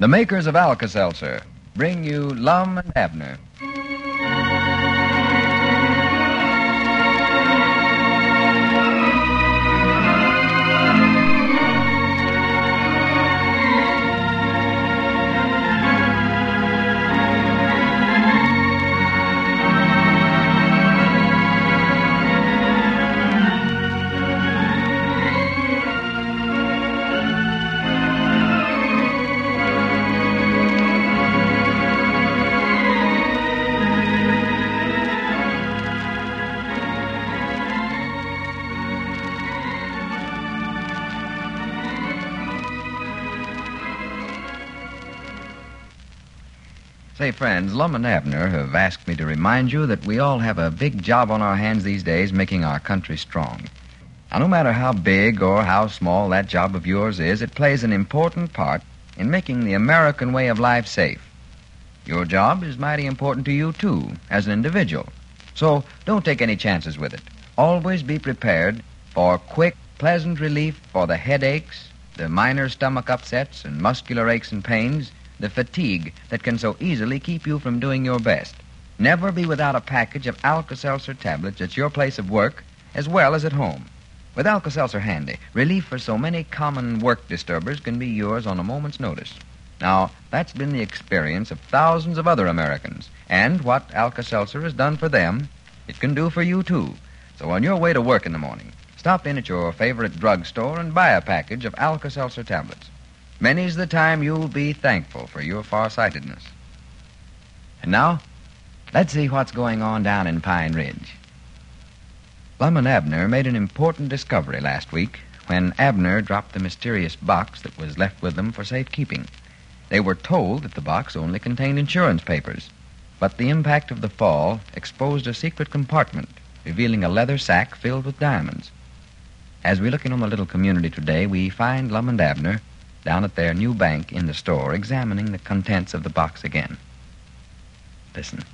The makers of Alka-Seltzer bring you Lum and Abner. Say, friends, Lum and Abner have asked me to remind you that we all have a big job on our hands these days making our country strong. Now, no matter how big or how small that job of yours is, it plays an important part in making the American way of life safe. Your job is mighty important to you, too, as an individual. So don't take any chances with it. Always be prepared for quick, pleasant relief for the headaches, the minor stomach upsets and muscular aches and pains, the fatigue that can so easily keep you from doing your best. Never be without a package of Alka-Seltzer tablets at your place of work as well as at home. With Alka-Seltzer handy, relief for so many common work disturbers can be yours on a moment's notice. Now, that's been the experience of thousands of other Americans, and what Alka-Seltzer has done for them, it can do for you, too. So on your way to work in the morning, stop in at your favorite drugstore and buy a package of Alka-Seltzer tablets. Many's the time you'll be thankful for your farsightedness. And now, let's see what's going on down in Pine Ridge. Lum and Abner made an important discovery last week when Abner dropped the mysterious box that was left with them for safekeeping. They were told that the box only contained insurance papers, but the impact of the fall exposed a secret compartment, revealing a leather sack filled with diamonds. As we look in on the little community today, we find Lum and Abner down at their new bank in the store, examining the contents of the box again. Listen.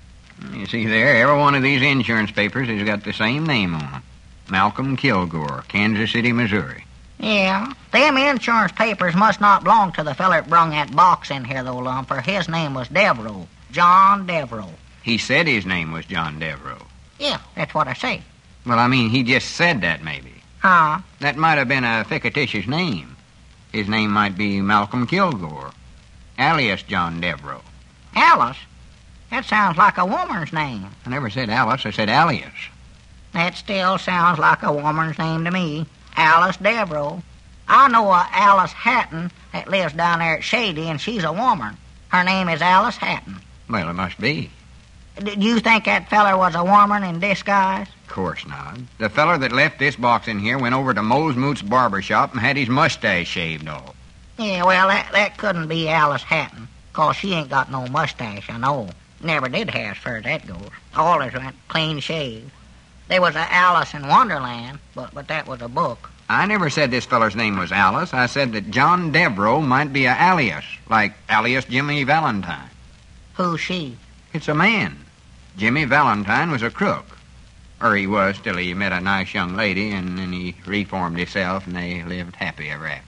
You see there, every one of these insurance papers has got the same name on them. Malcolm Kilgore, Kansas City, Missouri. Yeah, them insurance papers must not belong to the feller that brung that box in here, though, Lum, for his name was Devereaux. John Devereaux. He said his name was John Devereaux. Yeah, that's what I say. Well, I mean, he just said that, maybe. Huh? That might have been a fictitious name. His name might be Malcolm Kilgore, alias John Devereaux. Alice? That sounds like a woman's name. I never said Alice, I said alias. That still sounds like a woman's name to me. Alice Devereaux. I know a Alice Hatton that lives down there at Shady, and she's a woman. Her name is Alice Hatton. Well, it must be. Do you think that feller was a woman in disguise? Of course not. The feller that left this box in here went over to Moe's Moots barber shop and had his mustache shaved off. Yeah, well, that couldn't be Alice Hatton, 'cause she ain't got no mustache, I know. Never did have, as far as that goes. Always went clean shaved. There was a Alice in Wonderland, but that was a book. I never said this feller's name was Alice. I said that John Devereaux might be a alias, like alias Jimmy Valentine. Who's she? It's a man. Jimmy Valentine was a crook. Or he was, till he met a nice young lady, and then he reformed himself, and they lived happy ever after.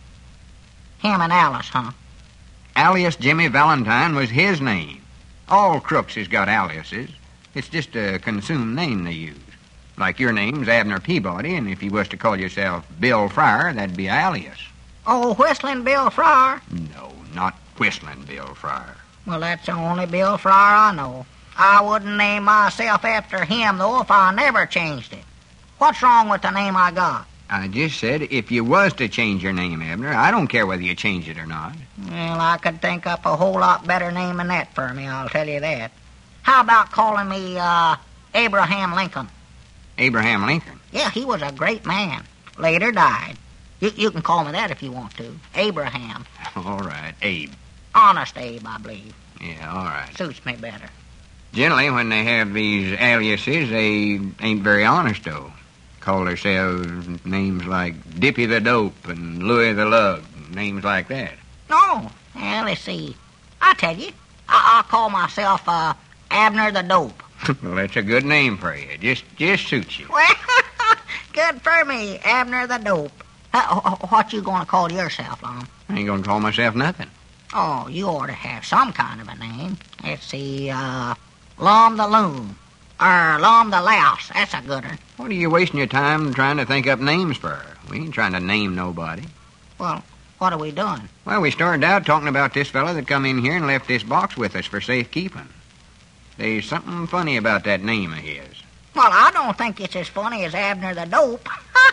Him and Alice, huh? Alias Jimmy Valentine was his name. All crooks has got aliases. It's just a consumed name they use. Like your name's Abner Peabody, and if you was to call yourself Bill Fryer, that'd be an alias. Oh, Whistling Bill Fryer? No, not Whistling Bill Fryer. Well, that's the only Bill Fryer I know. I wouldn't name myself after him, though, if I never changed it. What's wrong with the name I got? I just said if you was to change your name, Abner, I don't care whether you change it or not. Well, I could think up a whole lot better name than that for me, I'll tell you that. How about calling me, Abraham Lincoln? Abraham Lincoln? Yeah, he was a great man. Later died. You can call me that if you want to. Abraham. All right, Abe. Honest Abe, I believe. Yeah, all right. Suits me better. Generally, when they have these aliases, they ain't very honest, though. Call themselves names like Dippy the Dope and Louie the Lug, names like that. No. Well, let's see. I tell you, I'll call myself, Abner the Dope. Well, that's a good name for you. Just suits you. Well, good for me, Abner the Dope. What you going to call yourself, Lum? I ain't going to call myself nothing. Oh, you ought to have some kind of a name. Let's see, Lum the Loon. Or Lum the Louse. That's a good one. What are you wasting your time trying to think up names for? We ain't trying to name nobody. Well, what are we doing? Well, we started out talking about this fella that come in here and left this box with us for safekeeping. There's something funny about that name of his. Well, I don't think it's as funny as Abner the Dope.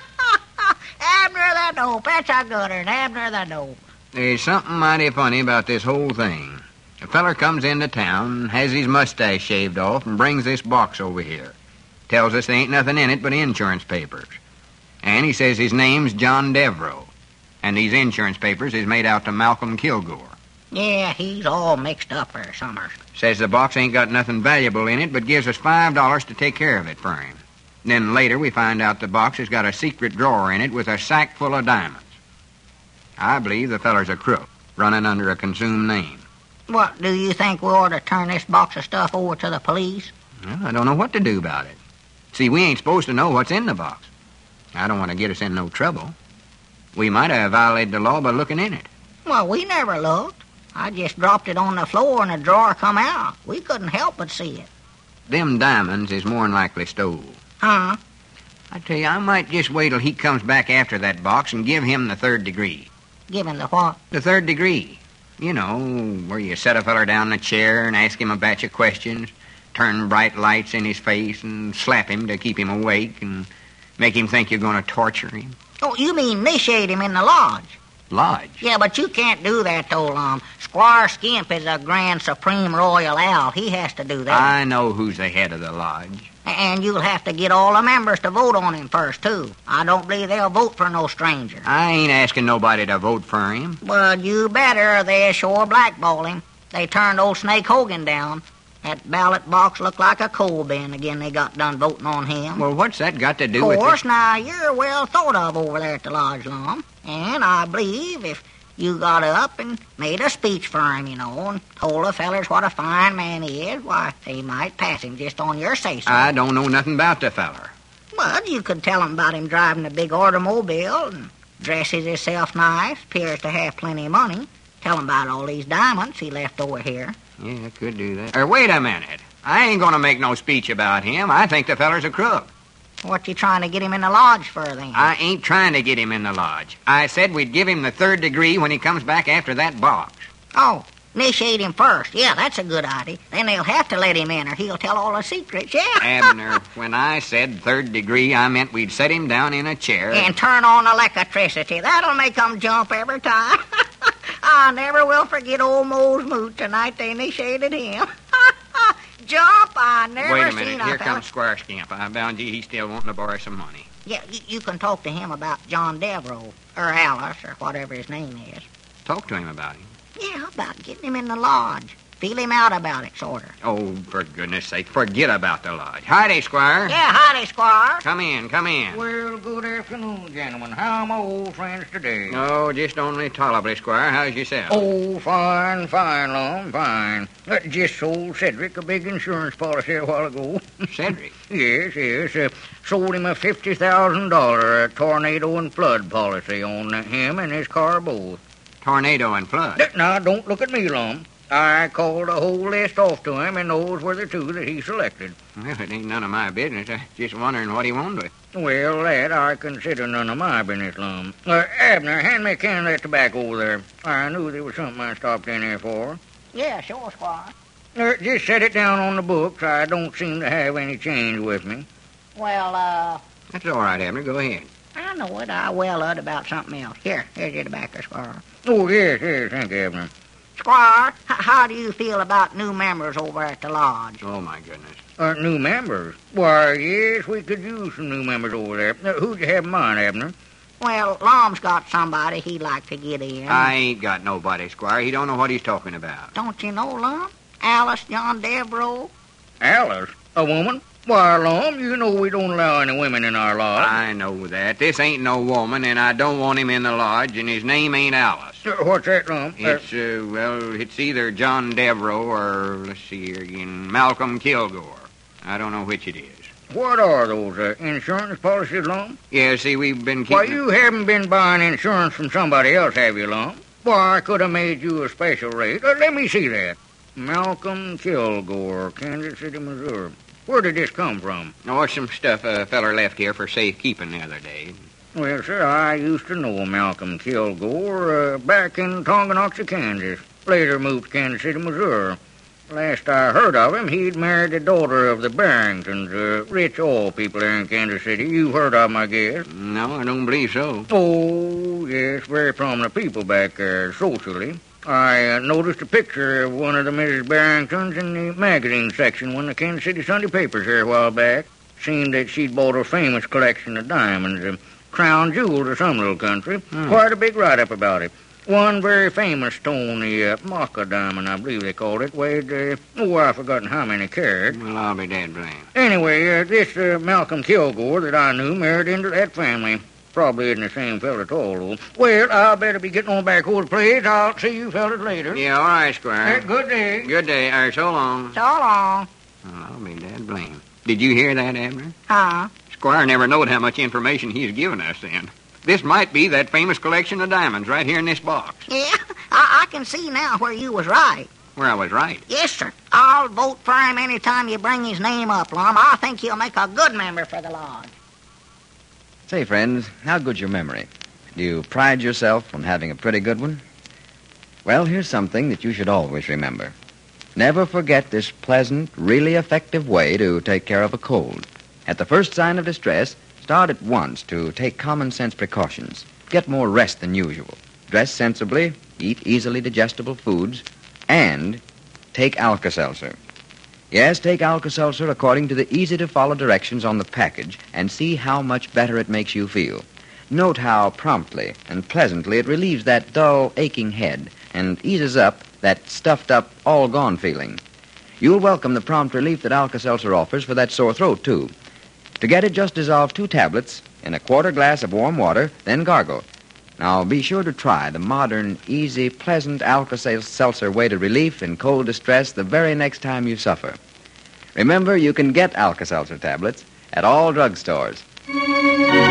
Abner the Dope. That's a good one. Abner the Dope. There's something mighty funny about this whole thing. A feller comes into town, has his mustache shaved off, and brings this box over here. Tells us there ain't nothing in it but insurance papers. And he says his name's John Devereaux. And these insurance papers is made out to Malcolm Kilgore. Yeah, he's all mixed up there, Summers. Says the box ain't got nothing valuable in it, but gives us $5 to take care of it for him. Then later we find out the box has got a secret drawer in it with a sack full of diamonds. I believe the feller's a crook, running under a consumed name. What, do you think we ought to turn this box of stuff over to the police? Well, I don't know what to do about it. See, we ain't supposed to know what's in the box. I don't want to get us in no trouble. We might have violated the law by looking in it. Well, we never looked. I just dropped it on the floor and the drawer come out. We couldn't help but see it. Them diamonds is more'n likely stole. Huh? I tell you, I might just wait till he comes back after that box and give him the 3rd degree. Give him the what? The 3rd degree. You know, where you set a feller down in a chair and ask him a batch of questions, turn bright lights in his face and slap him to keep him awake and make him think you're going to torture him. Oh, you mean initiate him in the lodge? Lodge? Yeah, but you can't do that, though, Squire Skimp is a Grand Supreme Royal Owl. He has to do that. I know who's the head of the lodge. And you'll have to get all the members to vote on him first, too. I don't believe they'll vote for no stranger. I ain't asking nobody to vote for him. Well, you better, or they'll sure blackball him. They turned old Snake Hogan down. That ballot box looked like a coal bin again they got done voting on him. Well, what's that got to do with it? Of course, now, you're well thought of over there at the lodge, Lum. And I believe if you got up and made a speech for him, and told the fellers what a fine man he is, why, they might pass him just on your say-so. I don't know nothing about the feller. Well, you could tell him about him driving a big automobile and dresses himself nice, appears to have plenty of money. Tell him about all these diamonds he left over here. Yeah, I could do that. Or wait a minute. I ain't going to make no speech about him. I think the feller's a crook. What you trying to get him in the lodge for, then? I ain't trying to get him in the lodge. I said we'd give him the 3rd degree when he comes back after that box. Oh, initiate him first. Yeah, that's a good idea. Then they'll have to let him in or he'll tell all the secrets, yeah? Abner, when I said 3rd degree, I meant we'd set him down in a chair. And turn on electricity. That'll make him jump every time. I never will forget old Mose Moot tonight they initiated him. Jump, I never Wait a seen minute, here comes Squire Skimp. I bound you he's still wanting to borrow some money. Yeah, you can talk to him about John Devereaux, or Alice, or whatever his name is. Talk to him about him. Yeah, about getting him in the lodge. Feel him out about it, sort of. Oh, for goodness sake, forget about the lodge. Howdy, Squire. Yeah, howdy, Squire. Come in, come in. Well, good afternoon, gentlemen. How are my old friends today? Oh, just only tolerably, Squire. How's yourself? Oh, fine, Lum, fine. Just sold Cedric a big insurance policy a while ago. Cedric? Yes. Sold him a $50,000 tornado and flood policy on him and his car both. Tornado and flood? Now, don't look at me, Lum. I called the whole list off to him, and those were the 2 that he selected. Well, it ain't none of my business. I'm just wondering what he wanted with. Well, that I consider none of my business, Lum. Abner, hand me a can of that tobacco over there. I knew there was something I stopped in here for. Yeah, sure, Squire. Just set it down on the books. I don't seem to have any change with me. Well, That's all right, Abner. Go ahead. I know it. I well-ud about something else. Here's your tobacco, Squire. Oh, yes, thank you, Abner. Squire, how do you feel about new members over at the lodge? Oh, my goodness. New members? Why, yes, we could use some new members over there. Who'd you have in mind, Abner? Well, Lum's got somebody he'd like to get in. I ain't got nobody, Squire. He don't know what he's talking about. Don't you know, Lum? Alice John Devereaux. Alice? A woman? Why, Lum, you know we don't allow any women in our lodge. I know that. This ain't no woman, and I don't want him in the lodge, and his name ain't Alice. What's that, Lum? It's either John Devereaux or, let's see here again, Malcolm Kilgore. I don't know which it is. What are those, insurance policies, Lum? Yeah, see, we've been keeping... Why, you haven't been buying insurance from somebody else, have you, Lum? Boy, I could have made you a special rate. Let me see that. Malcolm Kilgore, Kansas City, Missouri. Where did this come from? Oh, some stuff a feller left here for safekeeping the other day. Well, sir, I used to know Malcolm Kilgore back in Tonganoxie, Kansas. Later moved to Kansas City, Missouri. Last I heard of him, he'd married the daughter of the Barringtons, rich oil people there in Kansas City. You've heard of them, I guess. No, I don't believe so. Oh, yes, very prominent people back there socially. I noticed a picture of one of the Mrs. Barringtons in the magazine section of one of the Kansas City Sunday papers here a while back. Seemed that she'd bought a famous collection of diamonds, crown jewels of some little country. Quite a big write-up about it. One very famous stone, the Maca diamond, I believe they called it, weighed, I've forgotten how many carats. Well, I'll be dead blamed. Anyway, this Malcolm Kilgore that I knew married into that family. Probably isn't the same fella at all, though. Well, I better be getting on back over the place. I'll see you fellas later. Yeah, all right, Squire. Good day. Good day. So long. So long. Well, I'll be dead blamed. Did you hear that, Abner? Huh? Squire never knowed how much information he's given us then. This might be that famous collection of diamonds right here in this box. Yeah, I can see now where you was right. Where I was right. Yes, sir. I'll vote for him any time you bring his name up, Lum. I think he'll make a good member for the lodge. Say, friends, how good's your memory? Do you pride yourself on having a pretty good one? Well, here's something that you should always remember. Never forget this pleasant, really effective way to take care of a cold. At the first sign of distress, start at once to take common-sense precautions. Get more rest than usual. Dress sensibly, eat easily digestible foods, and take Alka-Seltzer. Yes, take Alka-Seltzer according to the easy-to-follow directions on the package and see how much better it makes you feel. Note how promptly and pleasantly it relieves that dull, aching head and eases up that stuffed-up, all-gone feeling. You'll welcome the prompt relief that Alka-Seltzer offers for that sore throat, too. To get it, just dissolve 2 tablets in a quarter glass of warm water, then gargle. Now, be sure to try the modern, easy, pleasant Alka-Seltzer way to relief in cold distress the very next time you suffer. Remember, you can get Alka-Seltzer tablets at all drugstores.